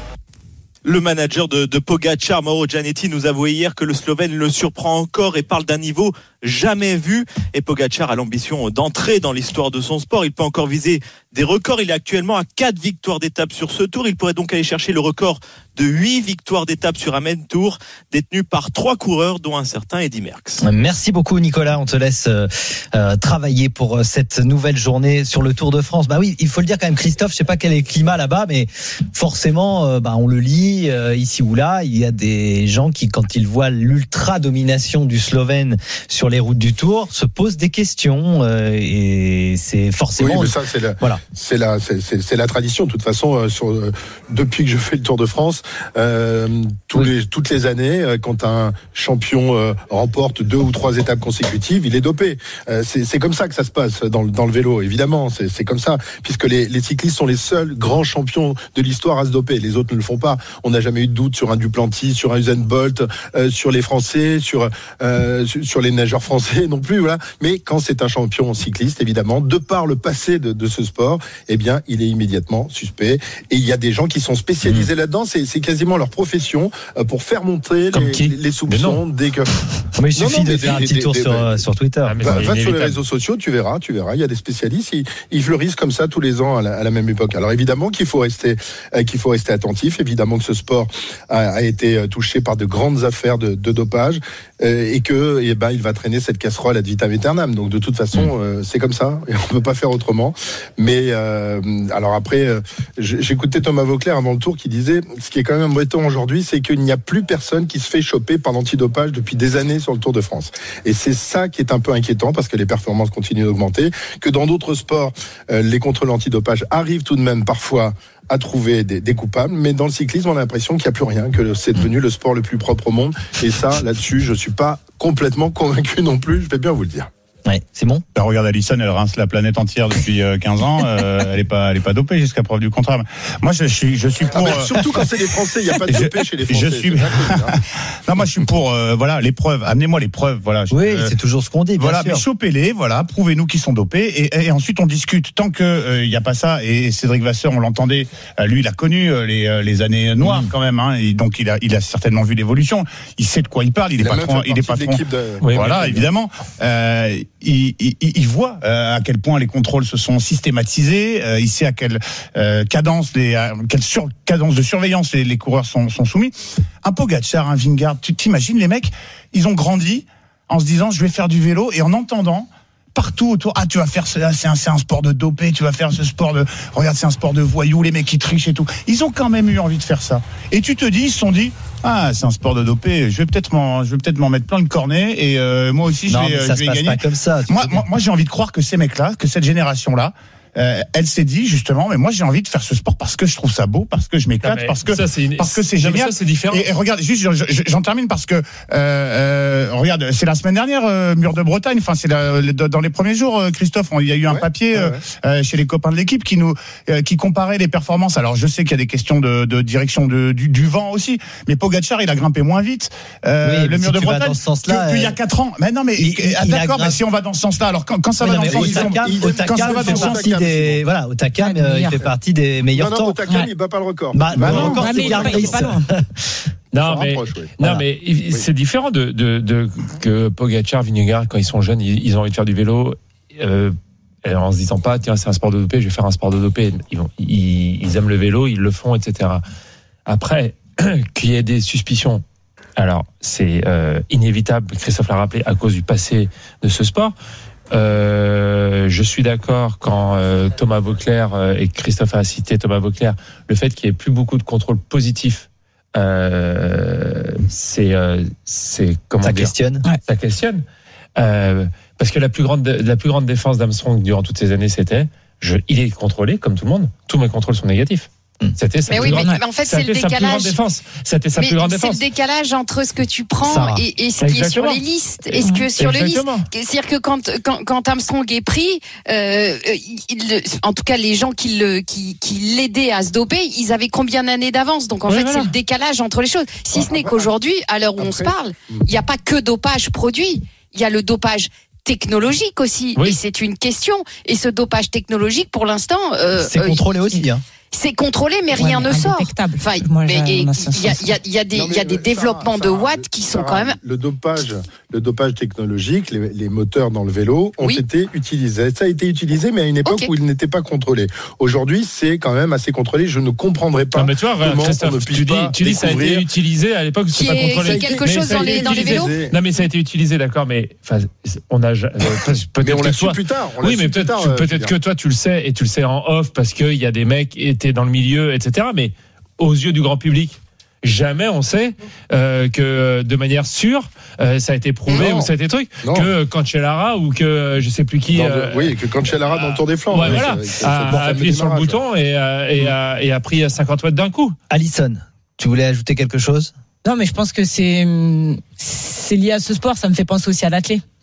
Le manager de, de Pogačar, Mauro Gianetti, nous avouait hier que le Slovène le surprend encore et parle d'un niveau jamais vu. Et Pogačar a l'ambition d'entrer dans l'histoire de son sport. Il peut encore viser des records. Il est actuellement à quatre victoires d'étape sur ce tour. Il pourrait donc aller chercher le record de huit victoires d'étape sur un même tour, détenu par trois coureurs, dont un certain Eddy Merckx. Merci beaucoup Nicolas. On te laisse euh, travailler pour cette nouvelle journée sur le Tour de France. Bah oui, il faut le dire quand même, Christophe, je sais pas quel est le climat là-bas, mais forcément, euh, bah, on le lit euh, ici ou là. Il y a des gens qui, quand ils voient l'ultra domination du Slovène sur les routes du Tour, se posent des questions euh, et c'est forcément. Oui, mais ça c'est la, voilà. c'est la, c'est, c'est, c'est la tradition. De toute façon, euh, sur, euh, depuis que je fais le Tour de France, euh, tous oui. les, toutes les années, euh, quand un champion euh, remporte deux ou trois étapes consécutives, il est dopé. Euh, c'est, c'est comme ça que ça se passe dans, dans le vélo, évidemment. C'est, c'est comme ça, puisque les, les cyclistes sont les seuls grands champions de l'histoire à se doper. Les autres ne le font pas. On n'a jamais eu de doute sur un Duplantis, sur un Usain Bolt, euh, sur les Français, sur, euh, sur les nageurs managers français non plus, voilà. Mais quand c'est un champion cycliste, évidemment, de par le passé de, de ce sport, eh bien, il est immédiatement suspect. Et il y a des gens qui sont spécialisés mmh. là-dedans. C'est, c'est quasiment leur profession euh, pour faire monter les, les soupçons dès que. Mais il suffit non, non, de faire un petit des, tour des, sur, des, sur Twitter. Ah, va va sur les réseaux sociaux, tu verras, tu verras. Il y a des spécialistes, ils, ils fleurissent comme ça tous les ans à la, à la même époque. Alors évidemment qu'il faut rester, euh, qu'il faut rester attentif. Évidemment que ce sport a, a été touché par de grandes affaires de, de dopage euh, et que, eh ben, il va traîner cette casserole ad vitam aeternam. Donc de toute façon, euh, c'est comme ça et on peut pas faire autrement. Mais euh, alors après, euh, j'écoutais Thomas Voeckler avant le Tour qui disait, ce qui est quand même embêtant aujourd'hui, c'est qu'il n'y a plus personne qui se fait choper par l'antidopage depuis des années sur le Tour de France. Et c'est ça qui est un peu inquiétant parce que les performances continuent d'augmenter, que dans d'autres sports, euh, les contrôles antidopage arrivent tout de même parfois à trouver des, des coupables, mais dans le cyclisme, on a l'impression qu'il n'y a plus rien, que c'est devenu le sport le plus propre au monde. Et ça, là-dessus, je ne suis pas complètement convaincu non plus, je vais bien vous le dire. Ouais, c'est bon. Ben, regarde Alison, elle rince la planète entière depuis quinze ans. Euh, elle est pas, elle est pas dopée jusqu'à preuve du contraire. Moi, je suis, je suis pour. Ah, surtout quand c'est les Français, il y a pas de dopé chez les Français. Je suis. Non, moi, je suis pour. Euh, voilà, les preuves. Amenez-moi les preuves. Voilà. Oui, euh, c'est toujours ce qu'on dit. Bien voilà, sûr. mais chopez-les. Voilà, prouvez-nous qu'ils sont dopés, et, et ensuite on discute. Tant que il euh, y a pas ça, et Cédric Vasseur, on l'entendait. Euh, lui, il a connu euh, les, euh, les années noires mmh. quand même. Hein, et donc, il a, il a certainement vu l'évolution. Il sait de quoi il parle. Il, il est patron. Il est patron. De... Oui, voilà, oui, évidemment. Euh, il, il, il voit euh, à quel point les contrôles se sont systématisés. Euh, il sait à quelle euh, cadence, les, à quelle sur, cadence de surveillance les, les coureurs sont, sont soumis. Un Pogacar, un Vingegaard, tu t'imagines, les mecs, ils ont grandi en se disant je vais faire du vélo, et en entendant partout autour, ah tu vas faire ça, c'est un, c'est un sport de dopé, tu vas faire ce sport de, regarde c'est un sport de voyous, les mecs qui trichent et tout. Ils ont quand même eu envie de faire ça. Et tu te dis, ils se sont dit, ah c'est un sport de dopé, je vais peut-être m'en, je vais peut-être m'en mettre plein le cornet, et euh, moi aussi non, je vais, mais ça je vais se passe gagner. Pas comme ça. Moi, moi, moi j'ai envie de croire que ces mecs-là, que cette génération-là, Euh, elle s'est dit justement, mais moi j'ai envie de faire ce sport parce que je trouve ça beau, parce que je m'éclate, parce que ça, c'est une... parce que c'est génial. Ça, c'est différent. Et, et regarde, juste je, je, j'en termine parce que euh, euh, regarde, c'est la semaine dernière, euh, Mur de Bretagne. Enfin, c'est la, le, dans les premiers jours, euh, Christophe, il y a eu un ouais, papier ouais, ouais. Euh, chez les copains de l'équipe qui nous euh, qui comparait les performances. Alors je sais qu'il y a des questions de, de direction de, du, du vent aussi, mais Pogacar il a grimpé moins vite. Euh, oui, le Mur si de Bretagne que, qu'il y a quatre ans. Mais non, mais il, il, ah, d'accord, mais si on va dans ce sens-là, alors quand, quand ça oui, va non, dans ce sens-là, quand ça va dans ce sens-là, voilà. Takam, euh, il fait partie des meilleurs non, non, temps. Takam, il bat pas le record. Bah, bah, le non, record, bah, c'est mais Gary il est pas loin. Non, mais, rapproche, oui. non voilà. mais oui. c'est différent de, de, de que Pogacar, Vingegaard, quand ils sont jeunes, ils, ils ont envie de faire du vélo, euh, en se disant pas, tiens, c'est un sport de dopé, je vais faire un sport de dopé. Ils, vont, ils, ils aiment le vélo, ils le font, et cetera. Après, qu'il y ait des suspicions, alors c'est euh, inévitable, Christophe l'a rappelé, à cause du passé de ce sport. Euh, je suis d'accord quand euh, Thomas Voeckler euh, et Christophe a cité Thomas Voeckler, le fait qu'il n'y ait plus beaucoup de contrôles positifs, euh, c'est, euh, c'est comment ça dire, questionne. Ça questionne. Euh, parce que la plus grande, la plus grande défense d'Armstrong durant toutes ces années, c'était, je, il est contrôlé comme tout le monde. Tous mes contrôles sont négatifs. C'était sa mais plus oui, grande, mais en fait, c'est le décalage. C'était sa mais plus grande c'est défense. le décalage entre ce que tu prends et, et ce qui Exactement. est sur les listes. Et ce que sur Exactement. les listes. C'est-à-dire que quand, quand, quand Armstrong est pris, euh, il, en tout cas, les gens qui, le, qui, qui l'aidaient à se doper, ils avaient combien d'années d'avance? Donc, en oui, fait, voilà. c'est le décalage entre les choses. Si ce n'est qu'aujourd'hui, à l'heure où Après, on se parle, il n'y a pas que dopage produit. Il y a le dopage technologique aussi. Oui. Et c'est une question. Et ce dopage technologique, pour l'instant, euh, c'est contrôlé euh, aussi, hein. C'est contrôlé, mais rien ouais, mais ne sort. Enfin, il y a, y a, y a des, il y a des développements ça, de watts ça, qui sont quand même. Le dopage, le dopage technologique, les, les moteurs dans le vélo ont oui. été utilisés. Ça a été utilisé, mais à une époque okay. où ils n'étaient pas contrôlés. Aujourd'hui, c'est quand même assez contrôlé. Je ne comprendrais pas. Non, mais tu vois, comment on ne puisse tu dis, pas tu dis ça a été utilisé à l'époque où c'est pas contrôlé. C'est quelque chose dans les, dans les vélos. Non, mais ça a été utilisé, d'accord, mais enfin, on a peut-être mais on l'a su toi, plus tard. Oui, mais peut-être, peut-être que toi tu le sais et tu le sais en off parce qu'il y a des mecs qui étaient dans le milieu, et cetera. Mais aux yeux du grand public, jamais on sait euh, que de manière sûre, euh, ça a été prouvé non. ou ça a été truc, non. que Cancellara ou que je sais plus qui. Euh, oui, que Cancellara euh, dans le Tour des Flandres. Ouais, voilà, a appuyé sur le bouton et, euh, et, a, et a pris cinquante watts d'un coup. Alison, tu voulais ajouter quelque chose? Non, mais je pense que c'est, c'est lié à ce sport. Ça me fait penser aussi à l'athlé.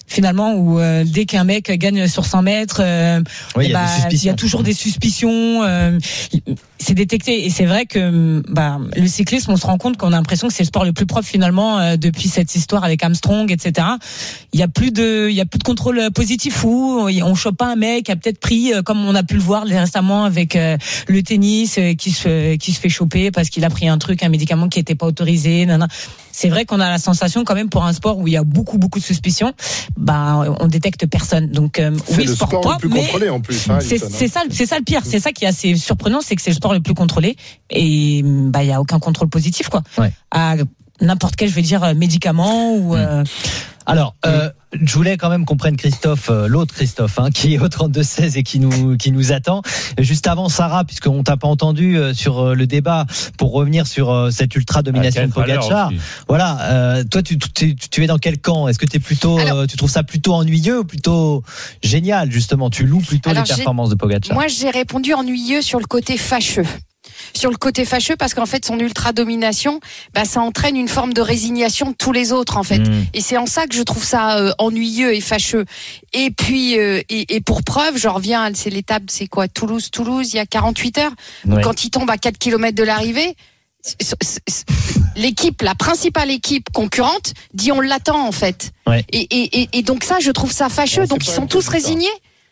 finalement, où euh, dès qu'un mec gagne sur cent mètres, euh, oui, il bah, y, y a toujours des suspicions. Euh, c'est détecté, et c'est vrai que bah, le cyclisme, on se rend compte qu'on a l'impression que c'est le sport le plus propre finalement euh, depuis cette histoire avec Armstrong, et cetera. Il y a plus de, il y a plus de contrôle positif où on chope pas un mec qui a peut-être pris, euh, comme on a pu le voir récemment avec euh, le tennis, euh, qui se qui se fait choper parce qu'il a pris un truc, un médicament qui était pas autorisé. Nanana. C'est vrai qu'on a la sensation quand même pour un sport où il y a beaucoup beaucoup de suspicions, bah on détecte personne. Donc euh, c'est oui, le sport, sport propre, le plus mais contrôlé en plus. Hein, c'est, Alison, c'est ça, c'est ça le pire. C'est ça qui est assez surprenant, c'est que c'est le sport le plus contrôlé et bah il y a aucun contrôle positif quoi. Ouais. À n'importe quel, je vais dire, médicament ou. Euh... Alors. Euh... Je voulais quand même qu'on prenne Christophe, euh, l'autre Christophe, hein, qui est au trente-deux seize et qui nous qui nous attend. Juste avant, Sarah, puisqu'on t'a pas entendu euh, sur euh, le débat, pour revenir sur euh, cette ultra domination ah, de Pogačar. Voilà, euh, toi, tu, tu tu es dans quel camp ? Est-ce que t'es plutôt, Alors, euh, tu trouves ça plutôt ennuyeux ou plutôt génial justement ? Tu loues plutôt Alors, les performances de Pogačar. Moi, j'ai répondu ennuyeux sur le côté fâcheux. Sur le côté fâcheux, parce qu'en fait son ultra domination, bah ça entraîne une forme de résignation de tous les autres en fait, mmh. et c'est en ça que je trouve ça euh, ennuyeux et fâcheux. Et puis euh, et, et pour preuve, je reviens, c'est l'étape, c'est quoi, Toulouse, Toulouse, il y a quarante-huit heures, ouais. Quand il tombe à quatre kilomètres de l'arrivée, c'est, c'est, l'équipe, la principale équipe concurrente dit on l'attend en fait, ouais. et, et, et, et donc ça, je trouve ça fâcheux. Ouais, donc ils sont tous résignés.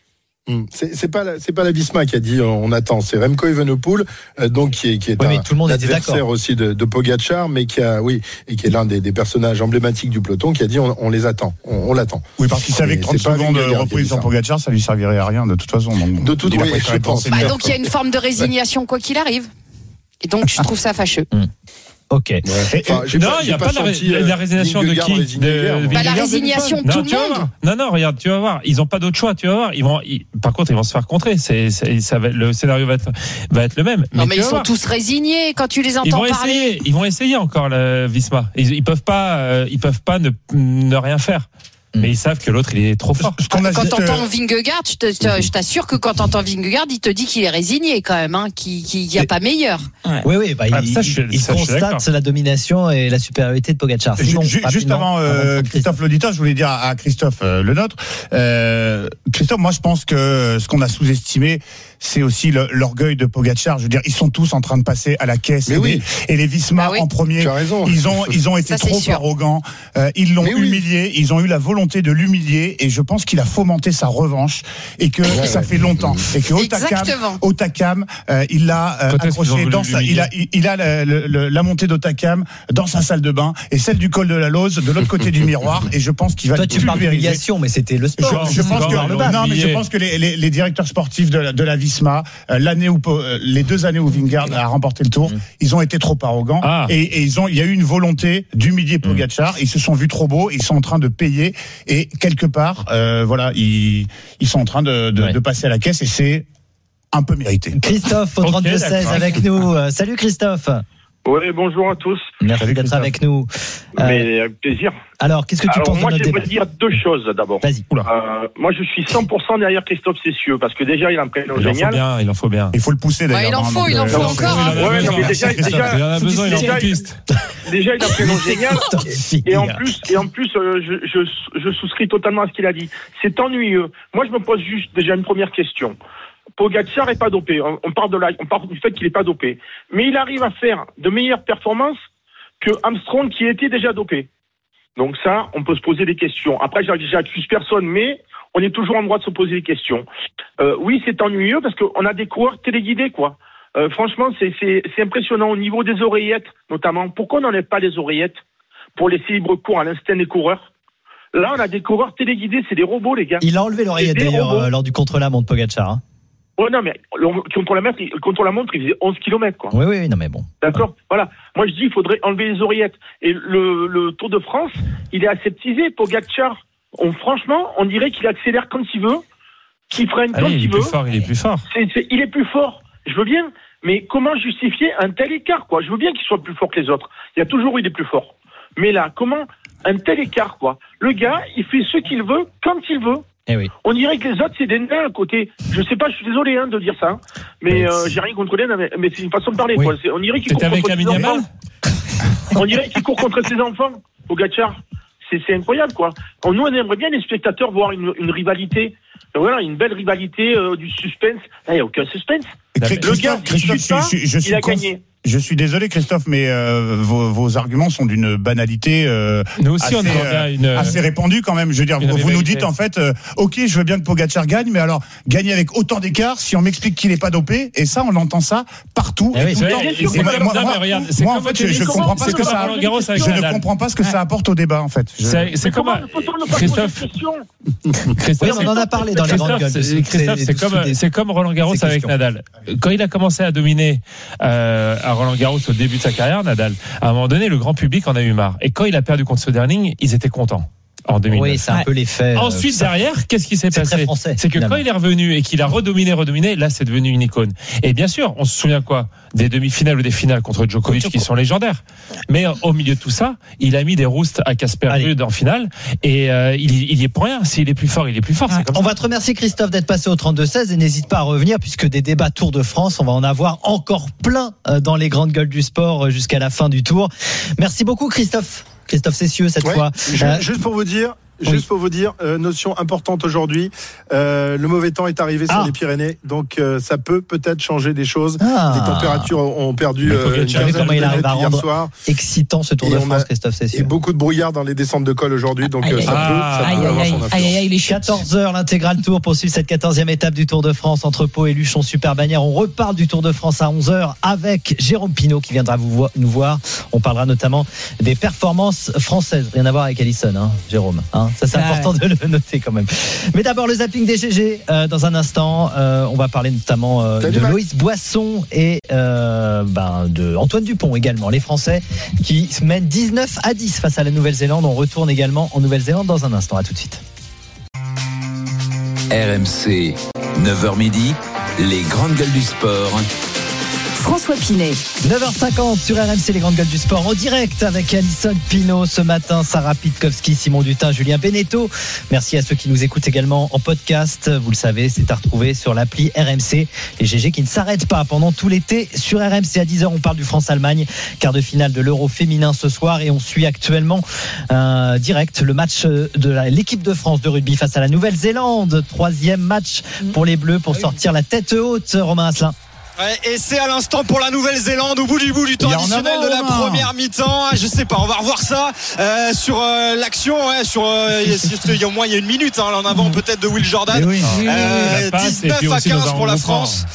C'est, c'est pas la, c'est pas la Visma qui a dit on attend, c'est Remco Evenepoel, euh, donc qui est qui est oui, un tout le monde adversaire aussi de, de Pogačar, mais qui a oui et qui est l'un des, des personnages emblématiques du peloton, qui a dit on, on les attend, on, on l'attend. Oui, parce qu'il savait que trente secondes de reprise sur Pogačar, ça lui servirait à rien de toute façon. Donc, de toute oui, je pense. Bah, donc il y a une forme de résignation quoi qu'il arrive, et donc je trouve ça fâcheux. Mmh. Ok. Ouais. Enfin, non, il n'y a pas, pas la, ré- la résignation de qui de, bah, La résignation de tout le monde. Non, non, regarde, tu vas voir. Ils n'ont pas d'autre choix, tu vas voir. Ils vont, ils, par contre, ils vont se faire contrer. C'est, c'est, ça va, le scénario va être, va être le même. Non, mais, mais ils sont voir. tous résignés quand tu les entends ils vont parler. Essayer, ils vont essayer encore la Visma. Ils, ils peuvent pas, euh, ils peuvent pas ne, ne rien faire. Mais ils savent que l'autre il est trop fort. Quand t'entends Vingegaard, je, te, je t'assure que quand t'entends Vingegaard, il te dit qu'il est résigné quand même, hein, qu'il n'y a pas meilleur. Ouais. Oui, oui, bah, ah, il, ça, je, il ça, constate la domination et la supériorité de Pogačar. Sinon, J- juste avant, euh, avant Christophe l'auditeur, je voulais dire à Christophe euh, le nôtre. Euh, Christophe, moi je pense que ce qu'on a sous-estimé, c'est aussi le, l'orgueil de Pogačar. Je veux dire, ils sont tous en train de passer à la caisse. Et, oui. les, et les Visma ah oui. en premier, ils ont ils ont été ça, trop arrogants. Euh, ils l'ont mais humilié. Oui. Ils ont eu la volonté de l'humilier. Et je pense qu'il a fomenté sa revanche et que ouais, ça ouais. fait longtemps. Et que Otakam, Otakam, euh, il l'a euh, accroché dans sa, il a il, il a la, la, la montée d'Otakam dans sa salle de bain et celle du col de la Lose de l'autre côté du miroir. Et je pense qu'il va. Toi, tu parles d'humiliation, mais c'était le sport. Je, je pense que non, mais je pense que les, les, les directeurs sportifs de la, de la Visma, euh, l'année où euh, les deux années où Vingegaard a remporté le Tour, mmh. ils ont été trop arrogants ah. et, et ils ont il y a eu une volonté d'humilier Pogačar. Mmh. Ils se sont vus trop beaux. Ils sont en train de payer et quelque part, euh, voilà, ils ils sont en train de, de, ouais. de passer à la caisse et c'est un peu mérité. Christophe au trente-deux seize okay, avec nous. Euh, salut Christophe. Oui, bonjour à tous. Merci Salut d'être avec nous. Euh, Mais avec plaisir. Alors, qu'est-ce que tu alors, penses moi, de notre j'aimerais débat dire deux choses d'abord. Vas-y. Euh, moi, je suis cent pour cent derrière Christophe Cessieux parce que déjà, il a un prénom il génial. En faut bien, il en faut bien. Il faut le pousser d'ailleurs. Ouais, il en faut, il en faut encore. Ouais, non, mais déjà, déjà, il en a besoin, il en a piste. Déjà, il a un prénom génial. Et en plus, et en plus, euh, je, je, je souscris totalement à ce qu'il a dit. C'est ennuyeux. Moi, je me pose juste déjà une première question. Pogačar est pas dopé. On, on parle de la, on parle du fait qu'il est pas dopé. Mais il arrive à faire de meilleures performances que Armstrong qui était déjà dopé. Donc ça, on peut se poser des questions. Après, j'accuse personne, mais on est toujours en droit de se poser des questions. Euh, oui, c'est ennuyeux parce qu'on a des coureurs téléguidés, quoi. Euh, franchement, c'est, c'est, c'est impressionnant au niveau des oreillettes, notamment. Pourquoi on n'enlève pas les oreillettes pour laisser libre cours à l'instinct des coureurs? Là, on a des coureurs téléguidés, c'est des robots, les gars. Il a enlevé l'oreillette d'ailleurs euh, lors du contre-la-montre Pogačar. Hein. Oh non, mais contre la montre, contre la montre, il faisait onze kilomètres, quoi. Oui, oui, non, mais bon. D'accord, ouais. Voilà. Moi, je dis, il faudrait enlever les oreillettes. Et le, le Tour de France, il est aseptisé. Pogačar, on, franchement, on dirait qu'il accélère quand il veut, qu'il freine ah quand oui, il, il est veut. Plus fort, il est plus fort. C'est, c'est, il est plus fort. Je veux bien. Mais comment justifier un tel écart, quoi? Je veux bien qu'il soit plus fort que les autres. Il y a toujours eu des plus forts. Mais là, comment un tel écart, quoi? Le gars, il fait ce qu'il veut, quand il veut. Eh oui. On dirait que les autres, c'est des nains à côté. Je sais pas, je suis désolé hein, de dire ça. Mais euh, j'ai rien contre les nains, mais, mais c'est une façon de parler. Oui. Quoi. C'est, on dirait qu'il court contre ses enfants. On dirait qu'il court contre ses enfants, Pogačar. c'est, c'est incroyable, quoi. Nous, on aimerait bien, les spectateurs, voir une, une rivalité. Voilà, une belle rivalité, euh, du suspense. Là, il n'y a aucun suspense. Le gars, Christophe, ça, je, je, je il a conf... gagné. Je suis désolé, Christophe, mais euh, vos, vos arguments sont d'une banalité euh, nous aussi, assez, on euh, une, assez répandue quand même. Je veux dire, vous, vous nous dites en fait, euh, ok, je veux bien que Pogacar gagne, mais alors gagner avec autant d'écart, si on m'explique qu'il n'est pas dopé, et ça, on entend ça partout. Eh et oui, tout le temps. Et c'est moi, comme, moi, non, moi, mais regarde, c'est moi en comme fait, je, je comprends pas ce que ça. Je ne comprends pas ce que ça apporte au débat, en fait. Je... C'est, c'est comme Christophe. Christophe, oui, on en a parlé dans les grandes gueules. Christophe, c'est comme, c'est comme Roland Garros avec Nadal. Quand il a commencé à dominer euh, à Roland Garros au début de sa carrière, Nadal, à un moment donné, le grand public en a eu marre. Et quand il a perdu contre Söderling, ils étaient contents. En deux mille neuf. Oui, c'est un ouais. peu l'effet. Ensuite, euh, derrière, qu'est-ce qui s'est c'est passé français, c'est que finalement. quand il est revenu et qu'il a redominé, redominé, là, c'est devenu une icône. Et bien sûr, on se souvient quoi des demi-finales ou des finales contre Djokovic qui sont légendaires. Mais euh, au milieu de tout ça, il a mis des roustes à Casper Ruud en finale et euh, il, il y est pour rien. S'il est plus fort, il est plus fort. Ouais. C'est comme on ça. va te remercier, Christophe, d'être passé au trente-deux seize et n'hésite pas à revenir puisque des débats Tour de France, on va en avoir encore plein dans les grandes gueules du sport jusqu'à la fin du tour. Merci beaucoup, Christophe. Christophe Cessieux, cette ouais, fois. Juste, euh, juste pour vous dire. Juste oui. pour vous dire, euh, notion importante aujourd'hui, euh, le mauvais temps est arrivé sur ah. les Pyrénées, donc euh, ça peut peut-être changer des choses. Ah. Les températures ont perdu euh, une quinzaine de degrés hier soir. Excitant ce Tour de France, Christophe Cessieux. Et beaucoup de brouillard dans les descentes de col aujourd'hui, donc aïe, ça, ah. peut, ça peut avoir son influence. quatorze heures, l'intégral tour poursuit cette quatorzième étape du Tour de France entre Pau et Luchon Super Bagnères. On reparle du Tour de France à onze heures avec Jérôme Pinault qui viendra vous vo- nous voir. On parlera notamment des performances françaises. Rien à voir avec Alison, hein, Jérôme. Hein. Ça, c'est ah important ouais. de le noter quand même. Mais d'abord, le zapping des G G. Euh, dans un instant, euh, on va parler notamment euh, de Loïs Boisson et euh, ben, de Antoine Dupont également. Les Français qui mènent dix-neuf à dix face à la Nouvelle-Zélande. On retourne également en Nouvelle-Zélande dans un instant. À tout de suite. R M C, neuf heures midi, les grandes gueules du sport. François Pinet. neuf heures cinquante sur R M C, les grandes gueules du sport, en direct avec Alison Pinault ce matin, Sarah Pitkowski, Simon Dutin, Julien Beneteau. Merci à ceux qui nous écoutent également en podcast. Vous le savez, c'est à retrouver sur l'appli R M C. Les G G qui ne s'arrêtent pas pendant tout l'été sur R M C. À dix heures, on parle du France-Allemagne, quart de finale de l'Euro féminin ce soir. Et on suit actuellement euh, direct le match de la, l'équipe de France de rugby face à la Nouvelle-Zélande. Troisième match pour les Bleus pour sortir la tête haute, Romain Asselin. Ouais, et c'est à l'instant pour la Nouvelle-Zélande au bout du bout du temps additionnel de la première mi-temps. Je sais pas, on va revoir ça euh, sur euh, l'action. Ouais, sur euh, il y a au moins il y a une minute hein, en avant peut-être de Will Jordan. Oui, oui, euh, oui, dix-neuf à quinze pour la France.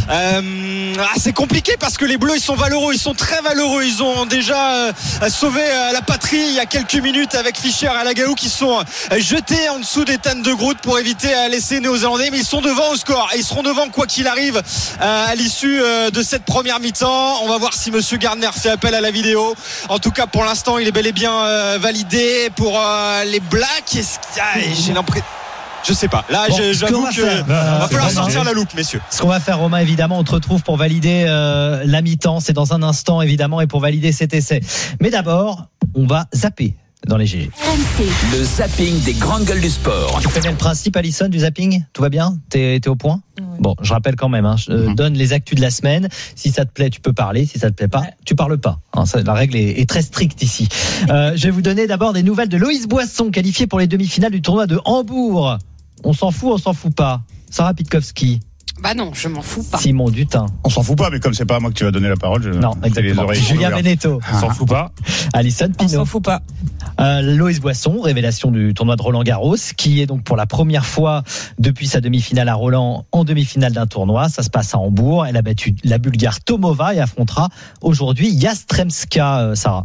Euh, ah, c'est compliqué parce que les Bleus ils sont valeureux, ils sont très valeureux. Ils ont déjà euh, sauvé euh, la patrie il y a quelques minutes avec Fischer et Alagaou qui sont euh, jetés en dessous des tannes de Groot pour éviter à laisser les Néo-Zélandais. Mais ils sont devant au score et ils seront devant quoi qu'il arrive euh, à l'issue de cette première mi-temps. On va voir si monsieur Gardner fait appel à la vidéo. En tout cas pour l'instant il est bel et bien euh, validé pour euh, les Blacks. Est-ce qu'il y a... j'ai l'impression je sais pas. Là, bon, j'avoue qu'il va, va falloir sortir la loupe, messieurs. Ce qu'on va faire, Romain, évidemment, on te retrouve pour valider euh, la mi-temps. C'est dans un instant, évidemment, et pour valider cet essai. Mais d'abord, on va zapper dans les G G. Le zapping des grandes gueules du sport. Tu connais le principe, Alison, du zapping ? Tout va bien ? T'es, t'es au point ? Ouais. Bon, je rappelle quand même, hein, je euh, mmh. donne les actus de la semaine. Si ça te plaît, tu peux parler. Si ça te plaît pas, ouais. tu parles pas. Hein, ça, la règle est, est très stricte ici. Euh, je vais vous donner d'abord des nouvelles de Loïs Boisson, qualifié pour les demi-finales du tournoi de Hambourg. On s'en fout, on s'en fout pas. Sarah Pitkowski. Bah non, je m'en fous pas. Simon Dutin. On s'en fout pas, mais comme c'est pas à moi que tu vas donner la parole, je non, exactement. Les Julien Beneteau. On s'en fout pas. Alison Pinault. On s'en fout pas. Euh, Loïs Boisson, révélation du tournoi de Roland Garros, qui est donc pour la première fois depuis sa demi-finale à Roland en demi-finale d'un tournoi. Ça se passe à Hambourg. Elle a battu la Bulgare Tomova et affrontera aujourd'hui Yastremska, euh, Sarah.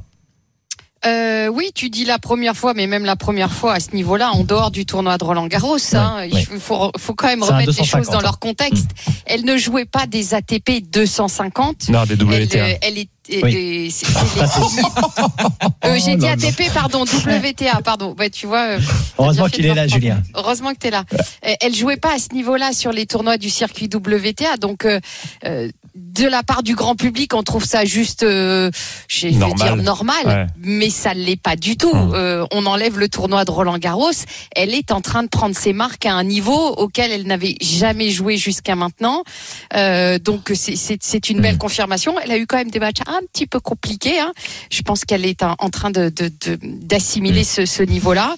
Euh, oui, tu dis la première fois, mais même la première fois à ce niveau-là, en dehors du tournoi de Roland-Garros, oui, hein, oui. il faut, faut quand même c'est remettre les choses dans leur contexte. Mmh. Elle ne jouait pas des A T P deux cent cinquante. Non, des W T A. Elle, elle est Oui. C'est, c'est euh, j'ai dit A T P, pardon, W T A, pardon. Ouais, tu vois. Heureusement qu'il est là, Julien. Heureusement que t'es là. Elle jouait pas à ce niveau-là sur les tournois du circuit W T A, donc euh, de la part du grand public, on trouve ça juste, euh, je vais dire normal, ouais. mais ça l'est pas du tout. Mmh. Euh, on enlève le tournoi de Roland-Garros. Elle est en train de prendre ses marques à un niveau auquel elle n'avait jamais joué jusqu'à maintenant. Euh, donc c'est, c'est, c'est une belle mmh. confirmation. Elle a eu quand même des matchs un petit peu compliqué. Hein. Je pense qu'elle est en, en train de, de, de d'assimiler mmh. ce, ce niveau-là.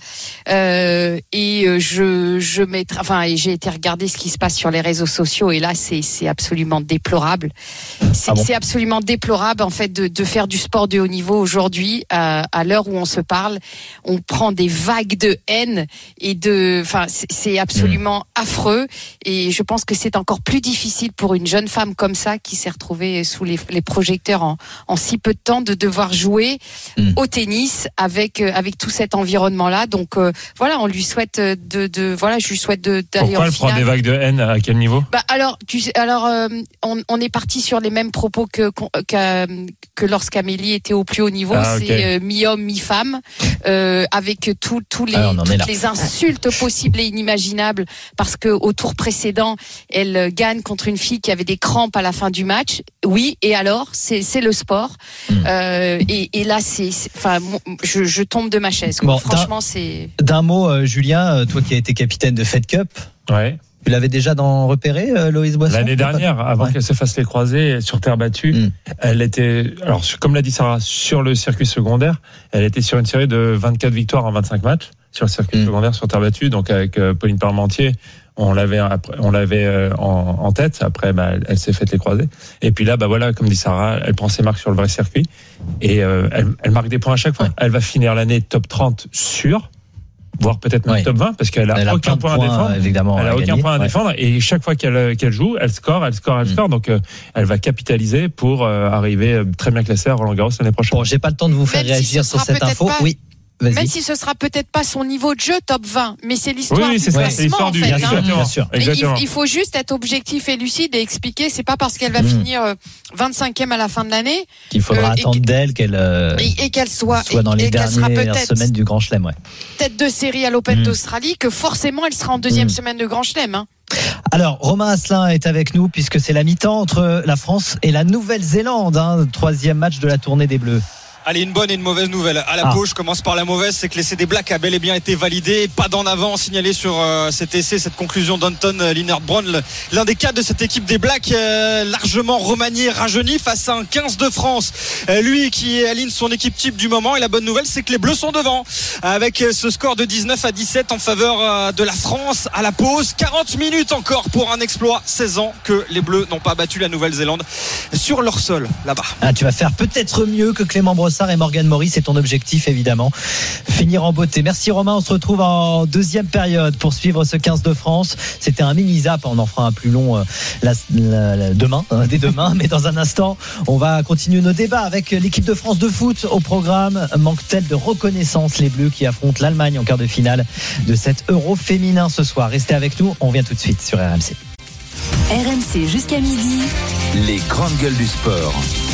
Euh, et je, je mettrai, enfin, et j'ai été regarder ce qui se passe sur les réseaux sociaux et là, c'est, c'est absolument déplorable. C'est, ah bon c'est absolument déplorable en fait de, de faire du sport de haut niveau aujourd'hui, à, à l'heure où on se parle. On prend des vagues de haine et de, enfin, c'est, c'est absolument mmh. affreux. Et je pense que c'est encore plus difficile pour une jeune femme comme ça qui s'est retrouvée sous les, les projecteurs en, en si peu de temps de devoir jouer mmh. au tennis avec avec tout cet environnement-là. Donc euh, voilà, on lui souhaite de, de voilà, je lui souhaite de, d'aller Pourquoi en elle finale. prend des vagues de haine à quel niveau? Bah alors, tu sais, alors euh, on, on est parti sur les mêmes propos que que, que lorsqu'Amélie était au plus haut niveau. Ah, okay. C'est euh, mi-homme, mi-femme, euh, avec tout, tous les ah, toutes les insultes possibles et inimaginables, parce que au tour précédent, elle gagne contre une fille qui avait des crampes à la fin du match. Oui, et alors, c'est c'est le sport. Mmh. Euh, et, et là, c'est, enfin, je, je tombe de ma chaise. Bon, franchement, d'un, c'est. D'un mot, euh, Julien, toi qui as été capitaine de Fed Cup. Ouais. Tu l'avais déjà dans repéré, euh, Loïs Boisson? L'année dernière, avant ouais. qu'elle se fasse les croisés sur terre battue, mmh. elle était, alors comme l'a dit Sarah, sur le circuit secondaire, elle était sur une série de vingt-quatre victoires en vingt-cinq matchs sur le circuit mmh. secondaire sur terre battue, donc avec euh, Pauline Parmentier. On l'avait, on l'avait en, en tête. Après, bah, elle, elle s'est faite les croisés. Et puis là, bah voilà, comme dit Sarah, elle prend ses marques sur le vrai circuit et euh, elle, elle marque des points à chaque fois. Ouais. Elle va finir l'année top trente sûre, voire peut-être même ouais. top vingt, parce qu'elle a elle aucun a point à défendre. Évidemment, elle a aucun gagner. point à ouais. défendre. Et chaque fois qu'elle, qu'elle joue, elle score, elle score, elle mmh. score. Donc, euh, elle va capitaliser pour euh, arriver très bien classée à Roland-Garros l'année prochaine. Bon, j'ai pas le temps de vous faire Même réagir si sur cette info. Pas... Oui. Vas-y. Même si ce sera peut-être pas son niveau de jeu top vingt, mais c'est l'histoire oui, oui, du c'est classement, ça, c'est l'histoire du, en fait, bien, hein. bien sûr. Il, il faut juste être objectif et lucide et expliquer, c'est pas parce qu'elle va mmh. finir vingt-cinquième à la fin de l'année qu'il faudra euh, attendre et, d'elle qu'elle euh, et, et qu'elle soit, soit dans et, les et dernières semaines du Grand Chelem, ouais. Tête de série à l'Open mmh. d'Australie, que forcément elle sera en deuxième mmh. semaine de Grand Chelem, hein. Alors, Romain Asselin est avec nous puisque c'est la mi-temps entre la France et la Nouvelle-Zélande, hein, troisième match de la tournée des Bleus. Allez, une bonne et une mauvaise nouvelle. À la ah. pause, je commence par la mauvaise, c'est que l'essai des Blacks a bel et bien été validé. Pas d'en avant signalé sur euh, cet essai, cette conclusion d'Anton Lienert-Brown, l'un des cadres de cette équipe des Blacks, euh, largement remanié, rajeuni face à un quinze de France. Euh, lui qui aligne son équipe type du moment. Et la bonne nouvelle, c'est que les Bleus sont devant, avec ce score de dix-neuf à dix-sept en faveur euh, de la France à la pause. quarante minutes encore pour un exploit. seize ans que les Bleus n'ont pas battu la Nouvelle-Zélande sur leur sol, là-bas. Ah, tu vas faire peut-être mieux que Clément Brossard et Morgane Maury, c'est ton objectif évidemment, finir en beauté. Merci Romain, on se retrouve en deuxième période pour suivre ce quinze de France. C'était un mini zap, on en fera un plus long euh, la, la, la, demain, hein, dès demain, mais dans un instant on va continuer nos débats avec l'équipe de France de foot au programme. Manque-t-elle de reconnaissance, les Bleus qui affrontent l'Allemagne en quart de finale de cet Euro féminin ce soir? Restez avec nous, on revient tout de suite sur R M C. R M C jusqu'à midi, les grandes gueules du sport.